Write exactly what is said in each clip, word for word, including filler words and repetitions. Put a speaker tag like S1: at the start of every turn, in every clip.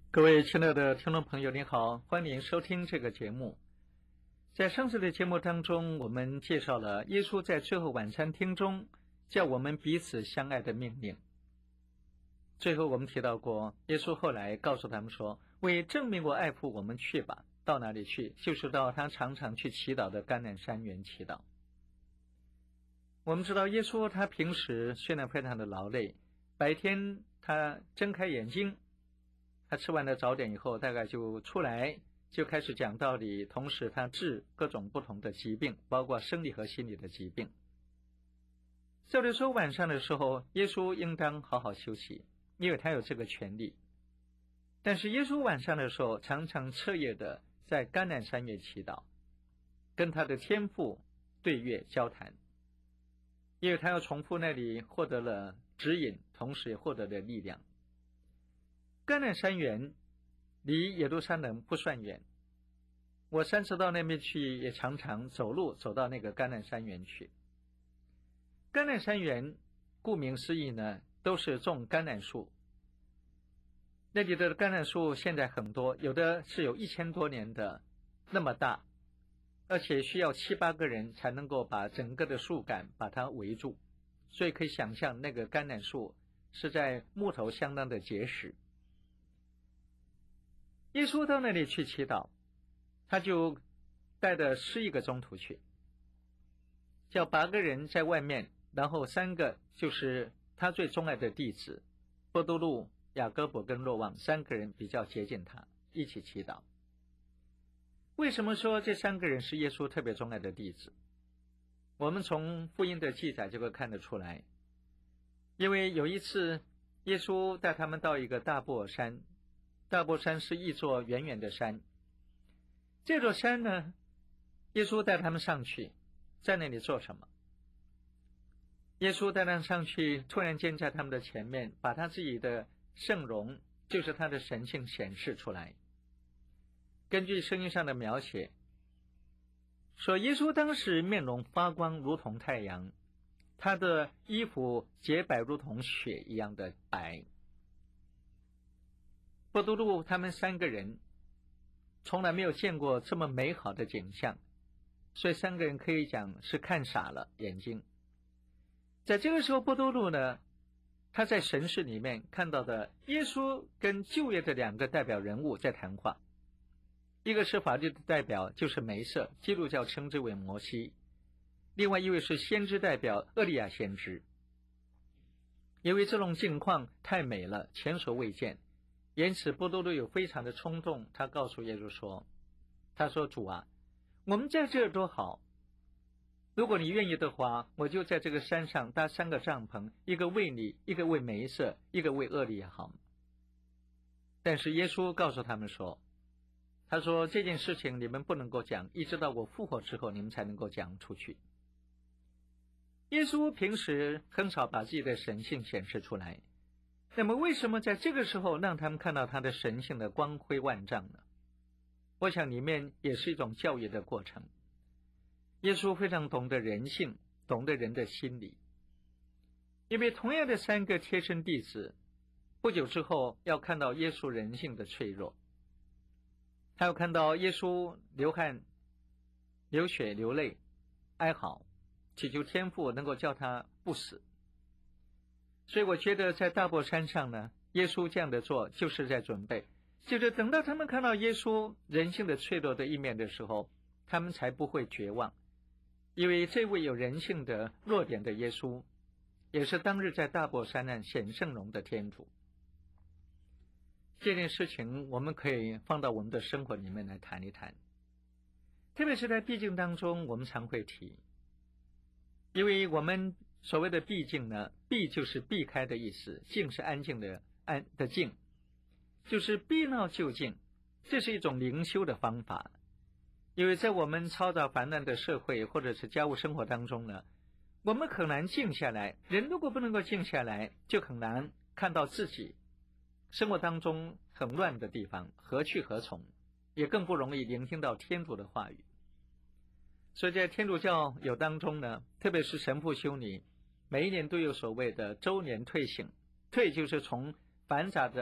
S1: 各位亲爱的听众朋友，你好，欢迎收听这个节目。在上次的节目当中，我们介绍了耶稣在最后晚餐厅中叫我们彼此相爱的命令。最后我们提到过，耶稣后来告诉他们说，为证明我爱父，我们去吧。到哪里去？就是到他常常去祈祷的橄榄山园祈祷。我们知道耶稣他平时虽然非常的劳累，白天他睁开眼睛，他吃完了早点以后，大概就出来就开始讲道理，同时他治各种不同的疾病，包括生理和心理的疾病。照理说晚上的时候，耶稣应当好好休息，因为他有这个权利。但是耶稣晚上的时候常常彻夜的在橄榄山园祈祷，跟他的天父对月交谈，因为他要重复那里获得了指引，同时也获得了力量。橄榄山园离耶路撒冷不算远，我三次到那边去，也常常走路走到那个橄榄山园去。橄榄山园顾名思义呢，都是种橄榄树。那里的橄榄树现在很多，有的是有一千多年的那么大，而且需要七八个人才能够把整个的树干把它围住，所以可以想象那个橄榄树是在木头相当的结实。耶稣到那里去祈祷，他就带着十一个宗徒去，叫八个人在外面，然后三个就是他最钟爱的弟子伯多禄、雅各伯跟若望，三个人比较接近他，一起祈祷。为什么说这三个人是耶稣特别钟爱的弟子？我们从福音的记载就会看得出来。因为有一次耶稣带他们到一个大布尔山，大布尔山是一座远远的山。这座山呢，耶稣带他们上去，在那里做什么？耶稣带他们上去，突然间在他们的前面把他自己的圣容，就是他的神性显示出来。根据圣经上的描写说，耶稣当时面容发光如同太阳，他的衣服洁白如同雪一样的白。伯多禄他们三个人从来没有见过这么美好的景象，所以三个人可以讲是看傻了眼睛。在这个时候，伯多禄呢，他在神视里面看到的耶稣跟旧约的两个代表人物在谈话，一个是法律的代表，就是梅瑟，基督教称之为摩西；另外一位是先知代表，厄利亚先知。因为这种境况太美了，前所未见，因此伯多禄有非常的冲动，他告诉耶稣说，他说主啊，我们在这儿多好，如果你愿意的话，我就在这个山上搭三个帐篷，一个为你，一个为梅瑟，一个为厄利亚，好吗？但是耶稣告诉他们说，他说这件事情你们不能够讲，一直到我复活之后你们才能够讲出去。耶稣平时很少把自己的神性显示出来，那么为什么在这个时候让他们看到他的神性的光辉万丈呢？我想里面也是一种教育的过程。耶稣非常懂得人性，懂得人的心理。因为同样的三个贴身弟子，不久之后要看到耶稣人性的脆弱，他要看到耶稣流汗、流血、流泪、哀嚎，祈求天父能够叫他不死。所以我觉得在大伯山上呢，耶稣这样的做就是在准备，就是等到他们看到耶稣人性的脆弱的一面的时候，他们才不会绝望。因为这位有人性的弱点的耶稣，也是当日在大伯山上显圣容的天主。这件事情我们可以放到我们的生活里面来谈一谈，特别是在避静当中我们常会提。因为我们所谓的避静呢，避就是避开的意思，静是安静的安的静，就是避闹就静，这是一种灵修的方法。因为在我们嘈杂烦乱的社会或者是家务生活当中呢，我们很难静下来，人如果不能够静下来，就很难看到自己生活当中很乱的地方何去何从，也更不容易聆听到天主的话语。所以在天主教友当中呢，特别是神父修女，每一年都有所谓的周年退省，退就是从繁杂的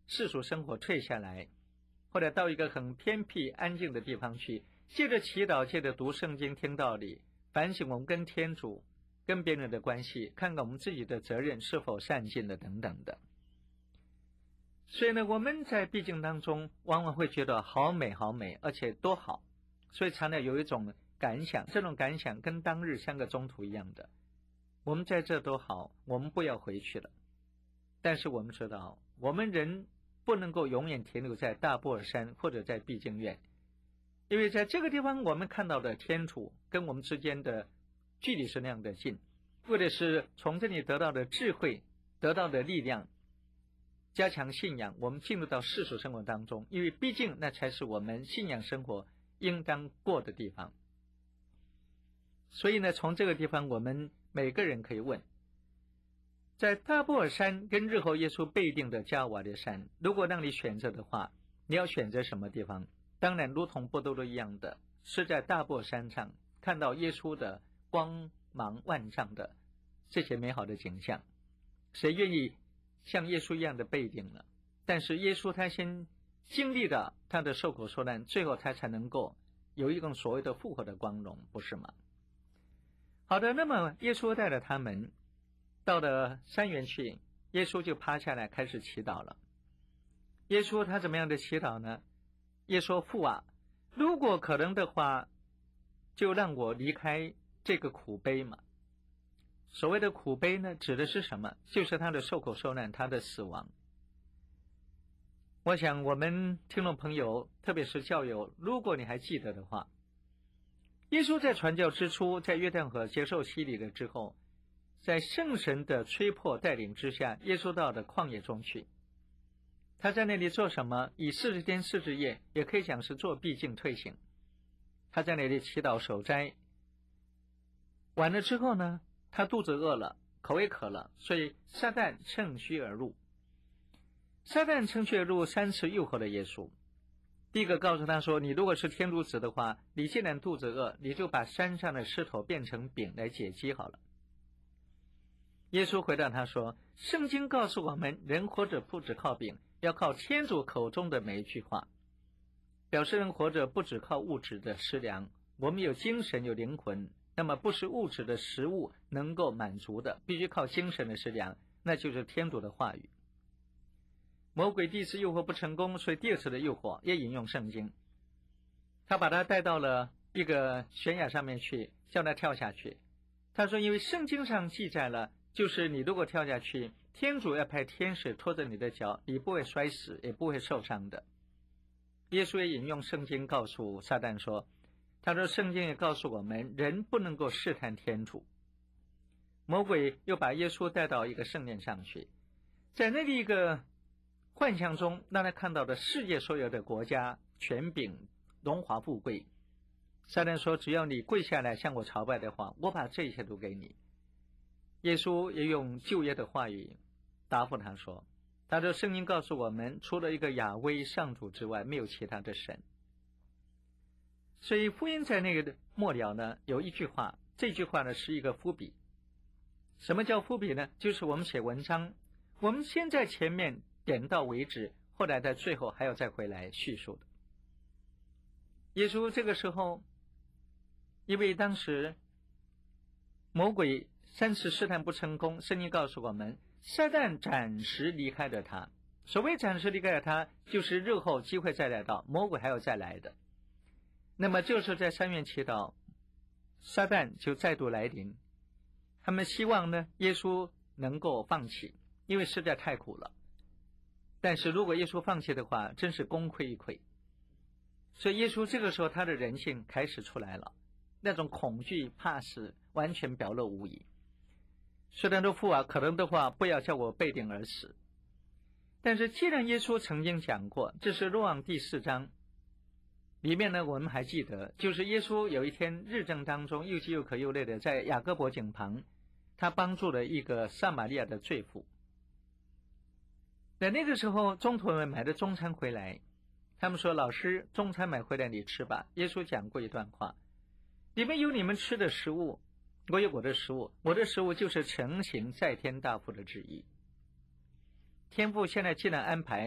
S1: 世俗生活退下来，或者到一个很偏僻安静的地方去，借着祈祷，借着读圣经听道理，反省我们跟天主跟别人的关系，看看我们自己的责任是否善尽了等等的。所以呢，我们在毕竟当中往往会觉得好美好美，而且多好，所以常常有一种感想，这种感想跟当日像个中途一样的，我们在这都好，我们不要回去了。但是我们知道，我们人不能够永远停留在大布尔山或者在毕竟院，因为在这个地方我们看到的天主跟我们之间的距离是那样的近，为的是从这里得到的智慧，得到的力量，加强信仰，我们进入到世俗生活当中，因为毕竟那才是我们信仰生活应当过的地方。所以呢，从这个地方我们每个人可以问，在大布尔山跟日后耶稣被定的加瓦列山，如果让你选择的话，你要选择什么地方？当然如同波多罗一样的，是在大布尔山上看到耶稣的光芒万丈的这些美好的景象。谁愿意像耶稣一样的被定呢？但是耶稣他先经历了他的受苦受难，最后他才能够有一种所谓的复活的光荣，不是吗？好的，那么耶稣带着他们到了山园去，耶稣就趴下来开始祈祷了。耶稣他怎么样的祈祷呢？耶稣说，父啊，如果可能的话，就让我离开这个苦杯嘛。所谓的苦杯呢，指的是什么？就是他的受苦受难，他的死亡。我想我们听众朋友，特别是教友，如果你还记得的话，耶稣在传教之初，在约旦河接受洗礼了之后，在圣神的催迫带领之下，耶稣到了旷野中去。他在那里做什么？以四十天四十夜，也可以讲是做毕竟退行。他在那里祈祷守斋。完了之后呢，他肚子饿了，口也渴了，所以撒旦趁虚而入。撒旦趁虚而入，三次诱惑了耶稣。第一个告诉他说，你如果是天主子的话，你既然肚子饿，你就把山上的石头变成饼来解饥好了。耶稣回答他说，圣经告诉我们，人活着不只靠饼，要靠天主口中的每一句话。表示人活着不只靠物质的食粮，我们有精神有灵魂，那么不是物质的食物能够满足的，必须靠精神的食粮，那就是天主的话语。魔鬼第一次诱惑不成功，所以第二次的诱惑也引用圣经，他把他带到了一个悬崖上面去，叫他跳下去。他说，因为圣经上记载了，就是你如果跳下去，天主要派天使拖着你的脚，你不会摔死，也不会受伤的。耶稣也引用圣经告诉撒旦说，他说圣经也告诉我们，人不能够试探天主。魔鬼又把耶稣带到一个圣殿上去，在那里一个幻象中，让他看到的世界所有的国家、权柄、荣华富贵。撒旦说，只要你跪下来向我朝拜的话，我把这一切都给你。耶稣也用旧约的话语答复他说，他说圣经告诉我们，除了一个亚威上主之外，没有其他的神。所以福音在那个末了呢，有一句话，这句话呢是一个伏笔。什么叫伏笔呢？就是我们写文章，我们先在前面点到为止，后来在最后还要再回来叙述的。耶稣这个时候，因为当时魔鬼三次试探不成功，圣经告诉我们，撒旦暂时离开了他。所谓暂时离开了他，就是日后机会再来到，魔鬼还要再来的。那么就是在三院祈祷，撒旦就再度来临。他们希望呢，耶稣能够放弃，因为实在太苦了。但是如果耶稣放弃的话，真是功亏一篑。所以耶稣这个时候他的人性开始出来了，那种恐惧怕死完全表露无遗。虽然说父啊，可能的话不要叫我背顶而死，但是既然耶稣曾经讲过，这是若望第四章里面呢，我们还记得，就是耶稣有一天日正当中，又饥又渴又累的在雅各伯井旁，他帮助了一个撒玛利亚的罪妇。在那个时候，中途们买的中餐回来，他们说，老师，中餐买回来你吃吧。耶稣讲过一段话，里面有你们吃的食物，我有我的食物，我的食物就是承行在天大父的旨意。天父现在既然安排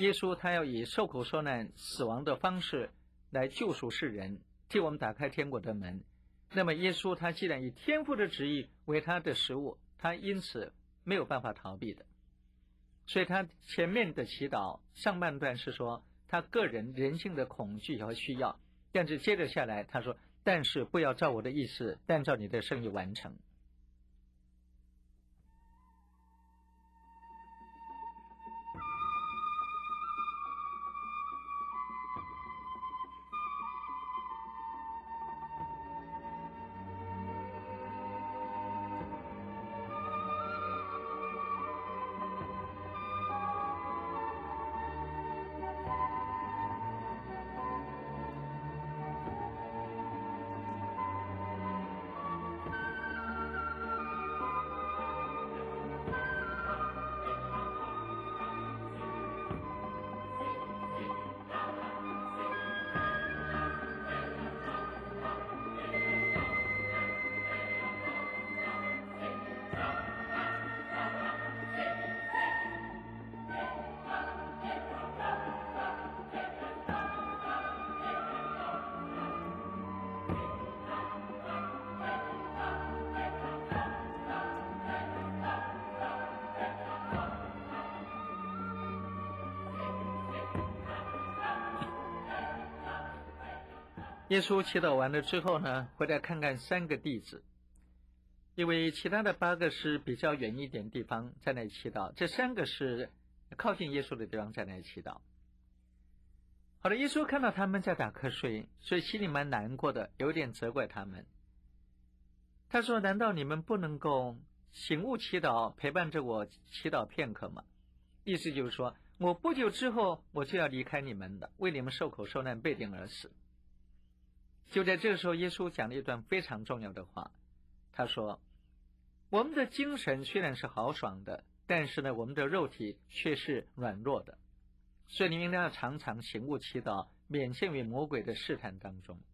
S1: 耶稣他要以受苦受难死亡的方式来救赎世人，替我们打开天国的门。那么耶稣他既然以天父的旨意为他的食物，他因此没有办法逃避的。所以他前面的祈祷上半段是说他个人人性的恐惧和需要，但是接着下来他说，但是不要照我的意思，但照你的圣意完成。耶稣祈祷完了之后呢，回来看看三个弟子，因为其他的八个是比较远一点地方在那里祈祷，这三个是靠近耶稣的地方在那里祈祷。好了，耶稣看到他们在打瞌睡，所以心里蛮难过的，有点责怪他们。他说，难道你们不能够醒悟祈祷，陪伴着我祈祷片刻吗？意思就是说，我不久之后我就要离开你们的，为你们受苦受难，被钉而死。就在这个时候，耶稣讲了一段非常重要的话，他说，我们的精神虽然是豪爽的，但是呢，我们的肉体却是软弱的，所以你们应该要常常醒悟祈祷，免陷于魔鬼的试探当中。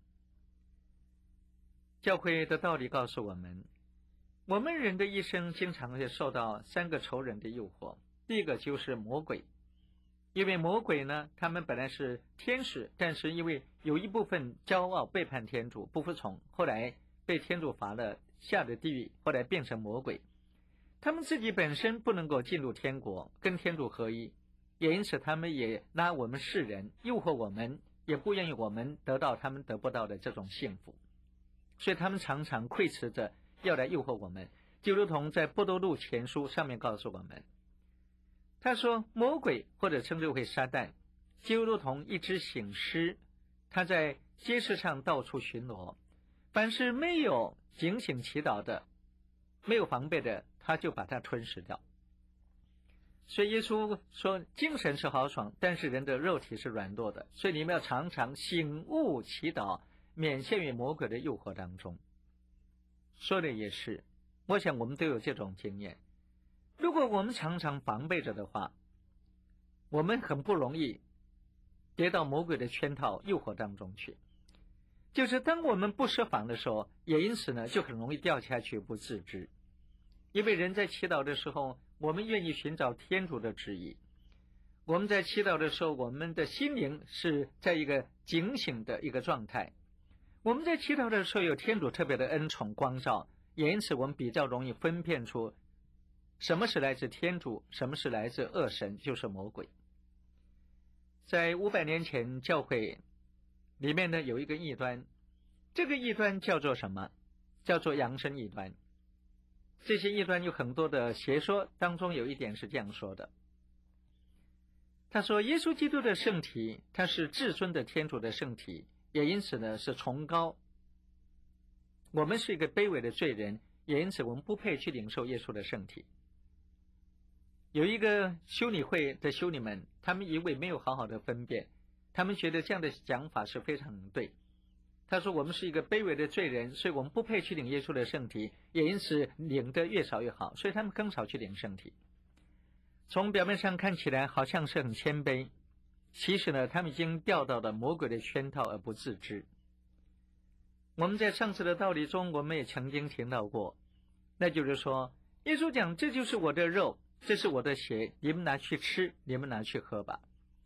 S1: 教会的道理告诉我们，我们人的一生经常会受到三个仇人的诱惑。第一个就是魔鬼，因为魔鬼呢，他们本来是天使，但是因为有一部分骄傲背叛天主，不服从，后来被天主罚了，下了地狱，后来变成魔鬼。他们自己本身不能够进入天国，跟天主合一，也因此他们也拉我们世人，诱惑我们，也不愿意我们得到他们得不到的这种幸福。所以他们常常窥伺着要来诱惑我们，就如同在波多禄前书上面告诉我们，他说魔鬼或者称之为撒旦，就如同一只醒狮，他在街市上到处巡逻，凡是没有警醒祈祷的，没有防备的，他就把它吞噬掉。所以耶稣说，精神是豪爽，但是人的肉体是软弱的，所以你们要常常醒悟祈祷，免陷于魔鬼的诱惑当中。说的也是，我想我们都有这种经验。如果我们常常防备着的话，我们很不容易跌到魔鬼的圈套诱惑当中去。就是当我们不设防的时候，也因此呢，就很容易掉下去不自知。因为人在祈祷的时候，我们愿意寻找天主的旨意。我们在祈祷的时候，我们的心灵是在一个警醒的一个状态。我们在祈祷的时候，有天主特别的恩宠光照，也因此我们比较容易分辨出什么是来自天主，什么是来自恶神，就是魔鬼。在五百年前教会里面呢，有一个异端，这个异端叫做什么？叫做扬升异端。这些异端有很多的邪说，当中有一点是这样说的，他说耶稣基督的圣体，他是至尊的天主的圣体，也因此呢是崇高，我们是一个卑微的罪人，也因此我们不配去领受耶稣的圣体。有一个修女会的修女们，他们以为没有好好的分辨，他们觉得这样的讲法是非常对。他说我们是一个卑微的罪人，所以我们不配去领耶稣的圣体，也因此领得越少越好，所以他们更少去领圣体。从表面上看起来好像是很谦卑，其实呢他们已经掉到了魔鬼的圈套而不自知。我们在上次的道理中，我们也曾经听到过，那就是说耶稣讲，这就是我的肉，这是我的血，你们拿去吃，你们拿去喝吧。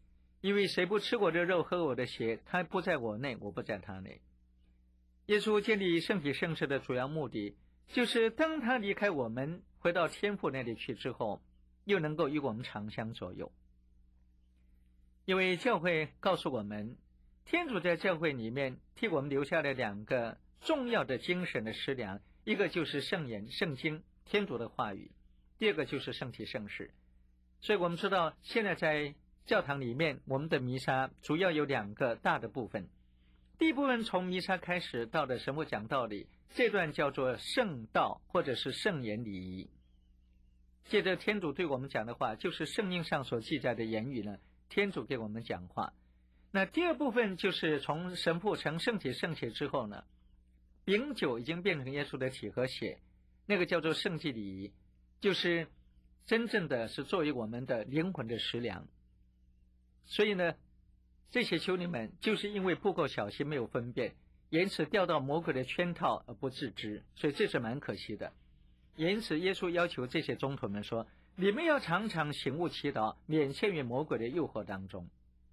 S1: 因为谁不吃我的肉喝我的血，他不在我内，我不在他内。耶稣建立圣体圣事的主要目的，就是当他离开我们回到天父那里去之后，又能够与我们长相左右。因为教会告诉我们，天主在教会里面替我们留下了两个重要的精神的食粮，一个就是圣言、圣经、天主的话语，第二个就是圣体圣事。所以我们知道，现在在教堂里面，我们的弥撒主要有两个大的部分。第一部分从弥撒开始到的神父讲道理，这段叫做圣道或者是圣言礼仪。接着天主对我们讲的话，就是圣经上所记载的言语呢，天主给我们讲话。那第二部分就是从神父成圣体圣血之后呢，饼酒已经变成耶稣的体和血，那个叫做圣祭礼仪，就是真正的是作为我们的灵魂的食粮。所以呢，这些修女们就是因为不够小心，没有分辨，因此掉到魔鬼的圈套而不自知，所以这是蛮可惜的。因此耶稣要求这些宗徒们说，你们要常常醒悟祈祷，免陷于魔鬼的诱惑当中。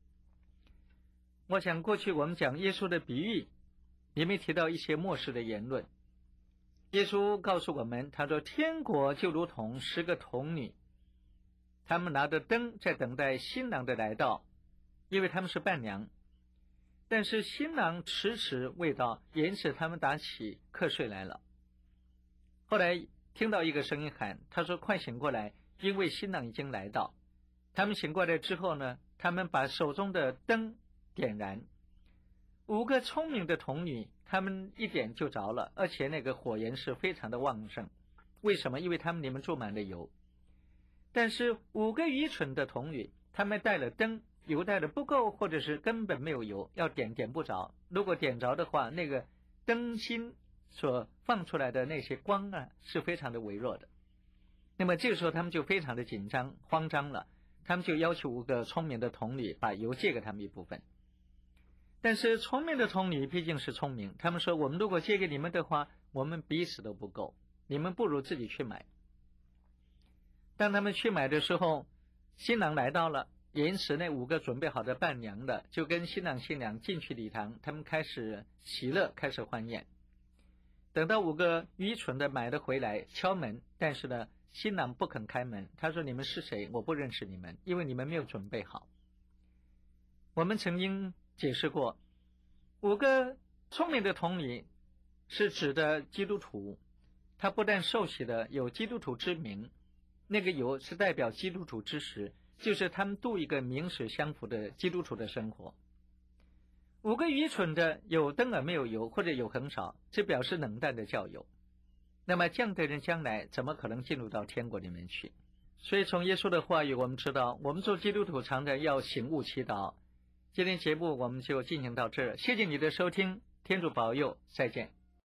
S1: 我想过去我们讲耶稣的比喻，里面提到一些末世的言论。耶稣告诉我们，他说天国就如同十个童女，他们拿着灯在等待新郎的来到，因为他们是伴娘，但是新郎迟迟未到，因此他们打起瞌睡来了。后来听到一个声音喊，他说快醒过来，因为新郎已经来到。他们醒过来之后呢，他们把手中的灯点燃，五个聪明的童女，他们一点就着了，而且那个火焰是非常的旺盛。为什么？因为他们里面注满了油。但是五个愚蠢的童女，他们带了灯，油带的不够，或者是根本没有油，要点点不着。如果点着的话，那个灯芯所放出来的那些光啊，是非常的微弱的。那么这个时候他们就非常的紧张慌张了，他们就要求五个聪明的童女把油借给他们一部分。但是聪明的童女毕竟是聪明，他们说我们如果借给你们的话，我们彼此都不够，你们不如自己去买。当他们去买的时候，新郎来到了，因此那五个准备好的伴娘的就跟新郎新娘进去礼堂，他们开始喜乐，开始欢宴。等到五个愚蠢的买了回来敲门，但是呢新郎不肯开门，他说你们是谁？我不认识你们，因为你们没有准备好。我们曾经解释过，五个聪明的童女是指的基督徒，他不但受洗的有基督徒之名，那个油是代表基督徒之实，就是他们度一个名实相符的基督徒的生活。五个愚蠢的有灯而没有油，或者有很少，这表示冷淡的教友。那么这样的人将来怎么可能进入到天国里面去？所以从耶稣的话语我们知道，我们做基督徒常常要醒悟祈祷。今天节目我们就进行到这儿，谢谢你的收听，天主保佑，再见。